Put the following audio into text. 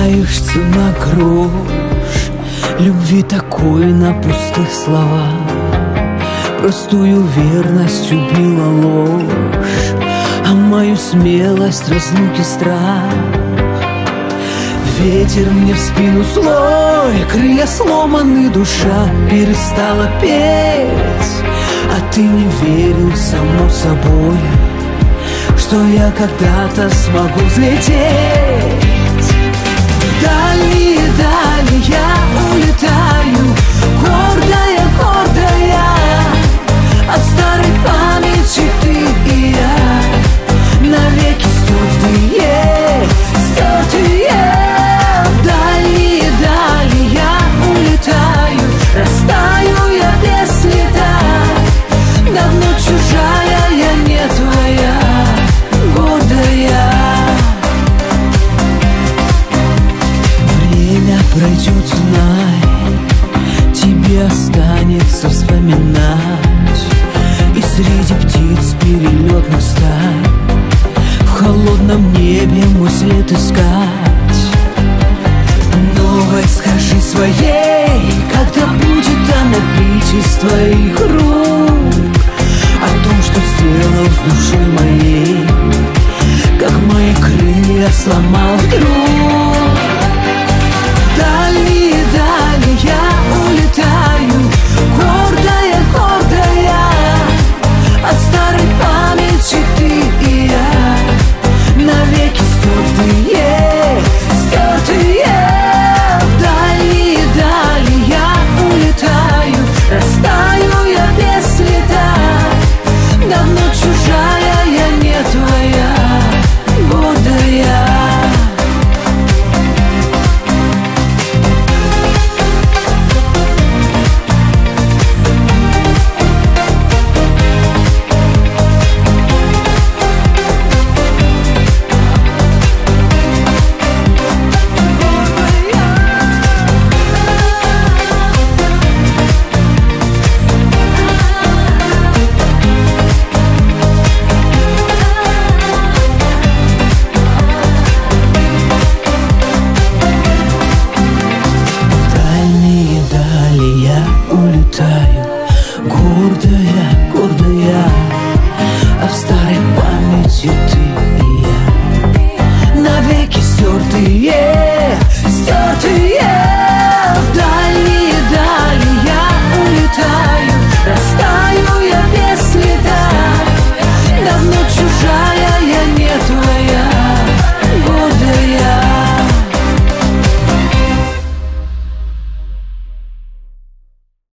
Пытаешься на грош любви такой на пустых словах. Простую верность убила ложь, а мою смелость разлуки страх. Ветер мне в спину слой, крылья сломаны, душа перестала петь. А ты не верил, само собой, что я когда-то смогу взлететь. В дальние дали я улетаю, гордая, гордая. От старой памяти ты и я навеки стертые, стертые. В дальние дали я улетаю, растаю я без следа. Давно чужая я, не твоя, гордая. Время пройдет, знай, тебе останется вспоминать. И среди птиц перелетных стай в холодном небе мой след искать. Новой скажи своей, когда будет она пить из твоих рук о том, что сделал с душой моей, как мои крылья сломал вдруг. Дальние дали я улетаю, гордая, гордая. От старой памяти ты и я навеки стертые, стертые. В дальние дали я улетаю, растаю я без следа. Давно чужая я, не твоя, гордая. Гордая,